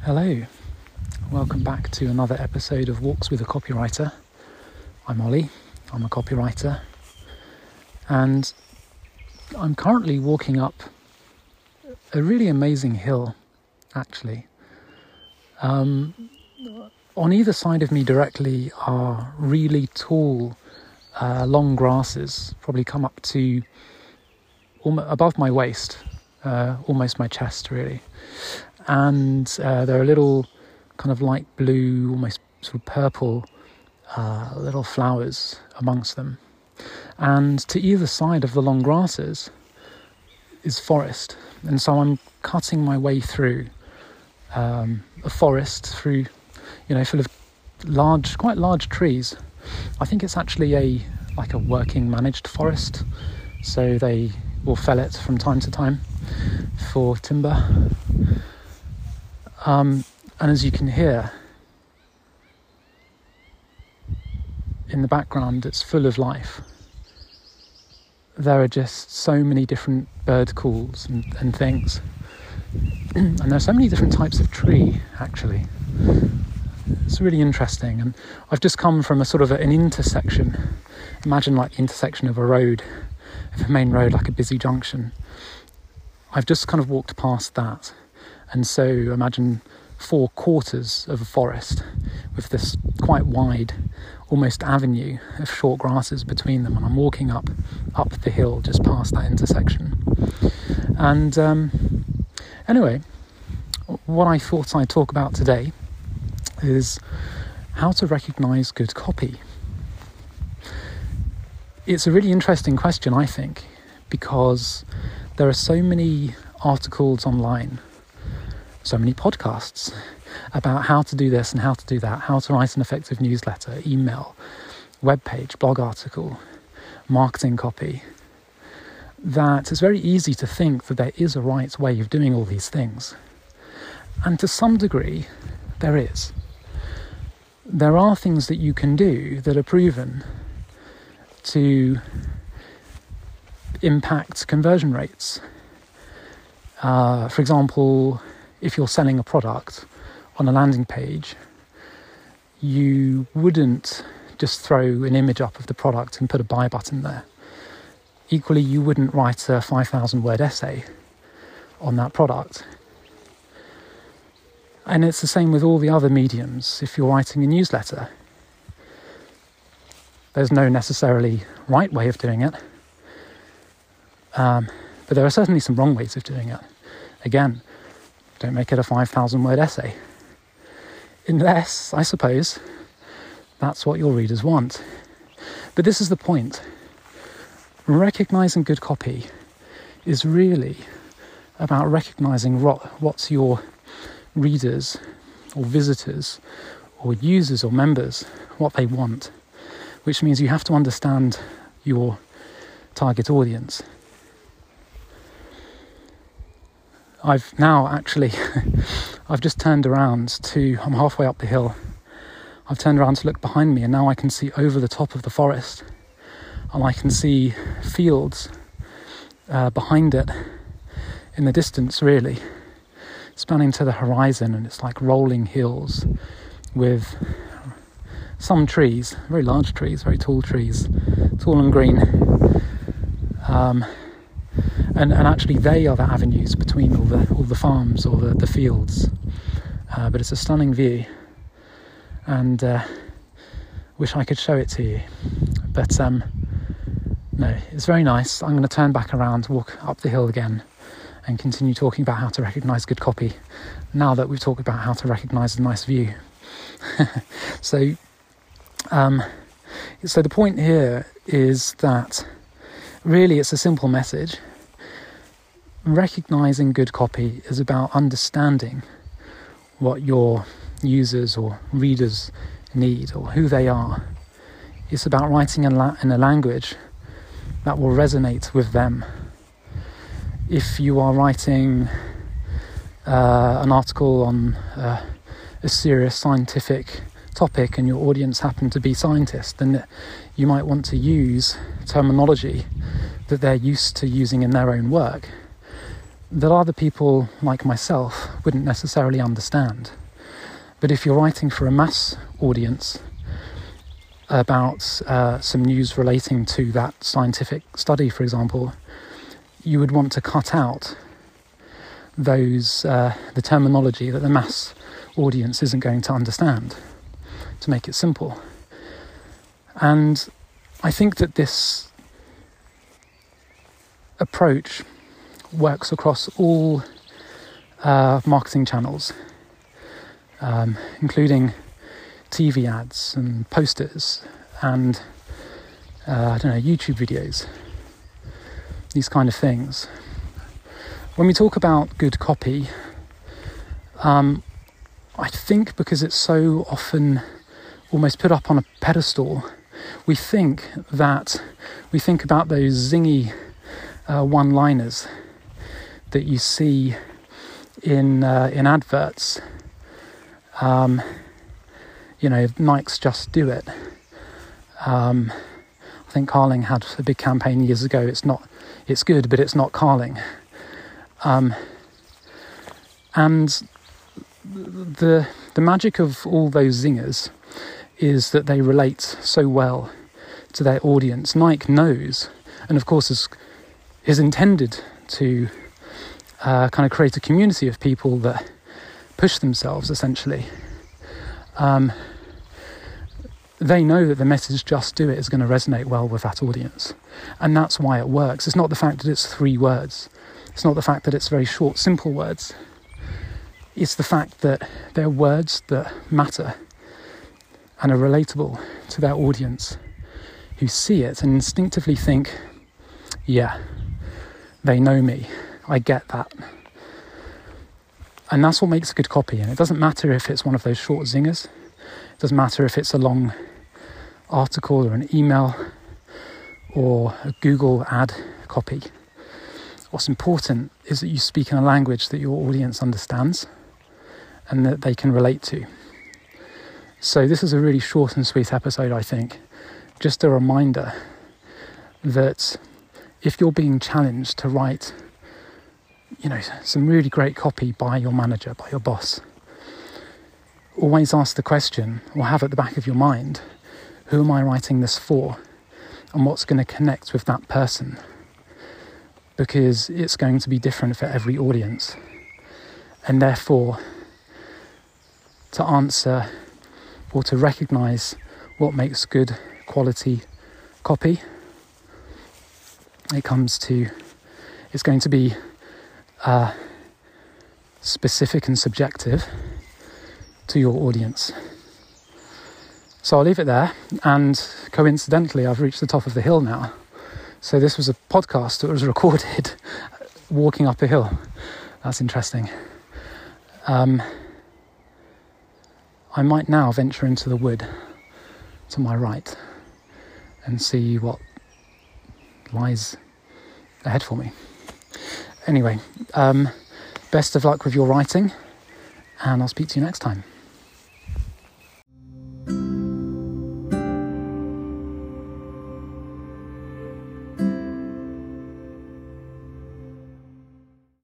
Hello, welcome back to another episode of Walks with a Copywriter. I'm Ollie, I'm a copywriter, and I'm currently walking up a really amazing hill, actually. On either side of me directly are really tall, long grasses, probably come up to above my waist, almost my chest really. And there are little kind of light blue, almost sort of purple little flowers amongst them. And to either side of the long grasses is forest. And so I'm cutting my way through a forest, through, full of quite large trees. I think it's actually like a working managed forest. So they will fell it from time to time for timber. And as you can hear, in the background, it's full of life. There are just so many different bird calls and things. And there are so many different types of tree, actually. It's really interesting. And I've just come from a sort of an intersection. Imagine like the intersection of a main road, like a busy junction. I've just kind of walked past that. And so imagine 4 quarters of a forest with this quite wide, almost avenue of short grasses between them. And I'm walking up the hill just past that intersection. And anyway, what I thought I'd talk about today is how to recognize good copy. It's a really interesting question, I think, because there are so many articles online, so many podcasts about how to do this and how to do that, how to write an effective newsletter, email, webpage, blog article, marketing copy, that it's very easy to think that there is a right way of doing all these things. And to some degree, there is. There are things that you can do that are proven to impact conversion rates. For example, if you're selling a product on a landing page, you wouldn't just throw an image up of the product and put a buy button there. Equally, you wouldn't write a 5,000 word essay on that product. And it's the same with all the other mediums. If you're writing a newsletter, there's no necessarily right way of doing it. But there are certainly some wrong ways of doing it. Again, don't make it a 5,000 word essay. Unless, I suppose, that's what your readers want. But this is the point. Recognizing good copy is really about recognizing what's your readers or visitors or users or members, what they want, which means you have to understand your target audience. I've just turned around I'm halfway up the hill. I've turned around to look behind me, and now I can see over the top of the forest, and I can see fields behind it in the distance, really, spanning to the horizon, and it's like rolling hills with some trees, very large trees, very tall trees, tall and green. And actually they are the avenues between all the farms or the fields. But it's a stunning view, and wish I could show it to you. But no, it's very nice. I'm going to turn back around, walk up the hill again, and continue talking about how to recognise good copy, now that we've talked about how to recognise a nice view. So the point here is that really it's a simple message. Recognising good copy is about understanding what your users or readers need or who they are. It's about writing in a language that will resonate with them. If you are writing an article on a serious scientific topic and your audience happen to be scientists, then you might want to use terminology that they're used to using in their own work that other people like myself wouldn't necessarily understand. But if you're writing for a mass audience about some news relating to that scientific study, for example, you would want to cut out those the terminology that the mass audience isn't going to understand, to make it simple. And I think that this approach works across all marketing channels, including TV ads and posters and YouTube videos, these kind of things. When we talk about good copy, I think because it's so often almost put up on a pedestal, we think about those zingy one-liners that you see in adverts. Nike's Just Do It. I think Carling had a big campaign years ago. It's good, but it's not Carling. And the magic of all those zingers is that they relate so well to their audience. Nike knows, and of course is intended to kind of create a community of people that push themselves, essentially. They know that the message "Just Do It" is going to resonate well with that audience, and that's why it works. It's not the fact that it's 3 words. It's not the fact that it's very short, simple words. It's the fact that they're words that matter and are relatable to their audience, who see it and instinctively think, yeah, they know me, I get that. And that's what makes a good copy. And it doesn't matter if it's one of those short zingers. It doesn't matter if it's a long article or an email or a Google ad copy. What's important is that you speak in a language that your audience understands and that they can relate to. So this is a really short and sweet episode, I think. Just a reminder that if you're being challenged to write, some really great copy by your manager, by your boss, always ask the question, or have at the back of your mind, who am I writing this for? And what's going to connect with that person? Because it's going to be different for every audience. And therefore, to answer or to recognise what makes good quality copy, it's going to be specific and subjective to your audience. So I'll leave it there, and coincidentally I've reached the top of the hill now. So this was a podcast that was recorded walking up a hill. That's interesting. I might now venture into the wood to my right and see what lies ahead for me. Anyway, best of luck with your writing, and I'll speak to you next time.